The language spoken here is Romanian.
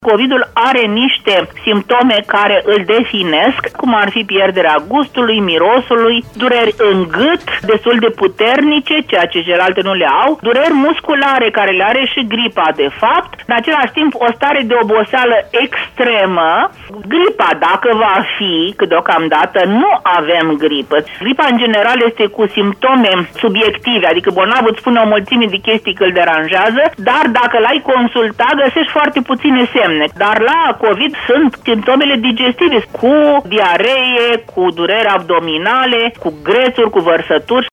COVID-ul are niște simptome care îl definesc, cum ar fi pierderea gustului, mirosului, dureri în gât destul de puternice, ceea ce celelalte nu le au, dureri musculare care le are și gripa de fapt, în același timp o stare de oboseală extremă. Gripa, dacă va fi, că deocamdată nu avem gripă. Gripa în general este cu simptome subiective, adică bolnavul îți spune o mulțime de chestii că îl deranjează, dar dacă l-ai consultat găsești foarte puține semne. Dar la COVID sunt simptomele digestive, cu diaree, cu dureri abdominale, cu grețuri, cu vărsături.